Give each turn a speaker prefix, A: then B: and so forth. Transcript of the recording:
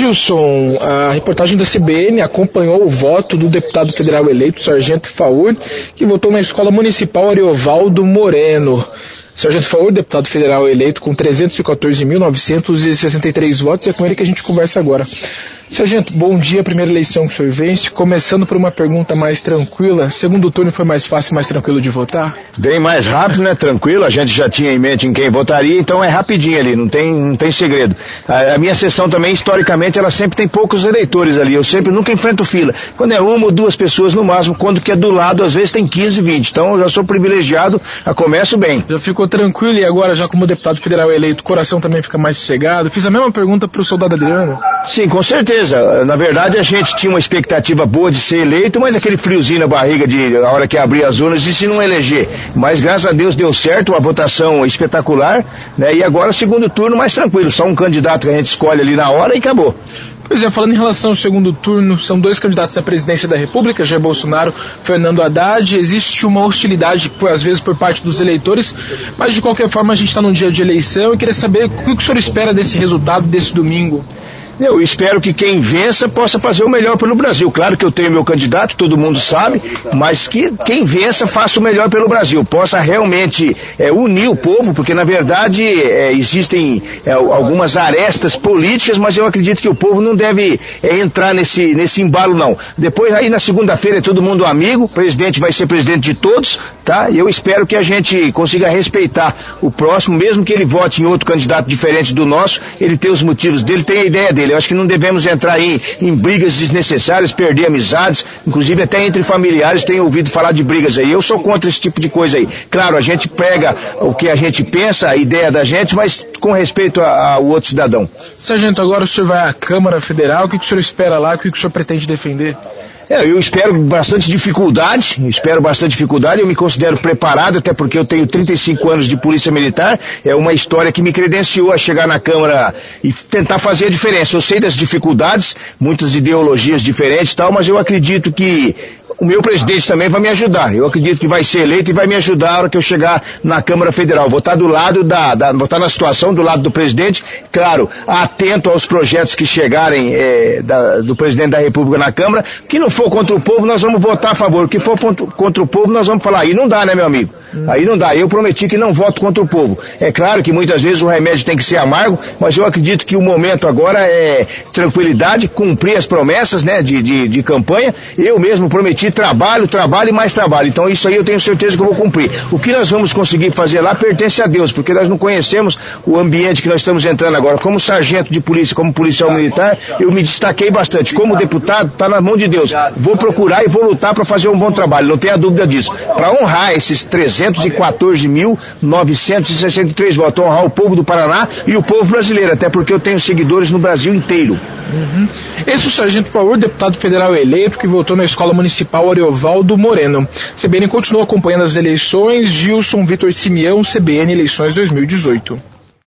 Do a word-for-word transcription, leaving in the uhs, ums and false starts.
A: Gilson, a reportagem da C B N acompanhou o voto do deputado federal eleito, Sargento Faur, que votou na Escola Municipal Ariovaldo Moreno. Sargento Faur, deputado federal eleito com trezentos e quatorze mil novecentos e sessenta e três votos, é com ele que a gente conversa agora. Sargento, bom dia, primeira eleição que o senhor vence. Começando por uma pergunta mais tranquila, segundo turno foi mais fácil e mais tranquilo de votar?
B: Bem mais rápido, né? Tranquilo, a gente já tinha em mente em quem votaria, então é rapidinho ali, não tem, não tem segredo. A, a minha sessão também, historicamente, ela sempre tem poucos eleitores ali, eu sempre nunca enfrento fila. Quando é uma ou duas pessoas no máximo, quando que é do lado, às vezes tem quinze, vinte, então eu já sou privilegiado, já começo bem.
A: Já ficou tranquilo e agora, já como deputado federal eleito, o coração também fica mais sossegado? Fiz a mesma pergunta para o soldado Adriano.
B: Sim, com certeza. Na verdade, a gente tinha uma expectativa boa de ser eleito, mas aquele friozinho na barriga de a hora que abrir as urnas e se não eleger. Mas graças a Deus deu certo, uma votação espetacular, né? E agora segundo turno mais tranquilo, só um candidato que a gente escolhe ali na hora e acabou.
A: Pois é, falando em relação ao segundo turno, são dois candidatos à presidência da República, Jair Bolsonaro, Fernando Haddad. Existe uma hostilidade, às vezes, por parte dos eleitores, mas de qualquer forma a gente está num dia de eleição e queria saber o que o senhor espera desse resultado, desse domingo.
B: Eu espero que quem vença possa fazer o melhor pelo Brasil. Claro que eu tenho meu candidato, todo mundo sabe, mas que quem vença faça o melhor pelo Brasil, possa realmente é, unir o povo, porque na verdade é, existem é, algumas arestas políticas, mas eu acredito que o povo não deve é, entrar nesse, nesse embalo não. Depois aí na segunda-feira é todo mundo amigo, o presidente vai ser presidente de todos, tá? E eu espero que a gente consiga respeitar o próximo, mesmo que ele vote em outro candidato diferente do nosso, ele tem os motivos dele, tem a ideia dele. Eu acho que não devemos entrar aí em brigas desnecessárias, perder amizades, inclusive até entre familiares, tenho ouvido falar de brigas aí. Eu sou contra esse tipo de coisa aí. Claro, a gente prega o que a gente pensa, a ideia da gente, mas com respeito ao outro cidadão.
A: Sargento, agora o senhor vai à Câmara Federal, o que o senhor espera lá, o que o senhor pretende defender?
B: É, eu espero bastante dificuldade, espero bastante dificuldade, eu me considero preparado, até porque eu tenho trinta e cinco anos de polícia militar, é uma história que me credenciou a chegar na Câmara e tentar fazer a diferença. Eu sei das dificuldades, muitas ideologias diferentes e tal, mas eu acredito que o meu presidente também vai me ajudar. Eu acredito que vai ser eleito e vai me ajudar na hora que eu chegar na Câmara Federal. Vou estar do lado da, da vou estar na situação do lado do presidente, claro, atento aos projetos que chegarem é, da, do presidente da República na Câmara. Que não for contra o povo, nós vamos votar a favor. O que for contra o povo, nós vamos falar. Aí não dá, né, meu amigo? Aí não dá. Eu prometi que não voto contra o povo. É claro que muitas vezes o remédio tem que ser amargo, mas eu acredito que o momento agora é tranquilidade, cumprir as promessas, né, de, de, de campanha. Eu mesmo prometi trabalho, trabalho e mais trabalho. Então isso aí eu tenho certeza que eu vou cumprir. O que nós vamos conseguir fazer lá pertence a Deus, porque nós não conhecemos o ambiente que nós estamos entrando agora. Como sargento de polícia, como policial militar, eu me destaquei bastante. Como deputado, está na mão de Deus. Vou procurar e vou lutar para fazer um bom trabalho, não tenha dúvida disso. Para honrar esses trezentos e quatorze mil novecentos e sessenta e três votos, honrar o povo do Paraná e o povo brasileiro, até porque eu tenho seguidores no Brasil inteiro.
A: Uhum. Esse é o Sargento Faur, deputado federal eleito, que votou na Escola Municipal Ariovaldo Moreno. C B N continua acompanhando as eleições. Gilson Vitor Simeão, C B N Eleições dois mil e dezoito.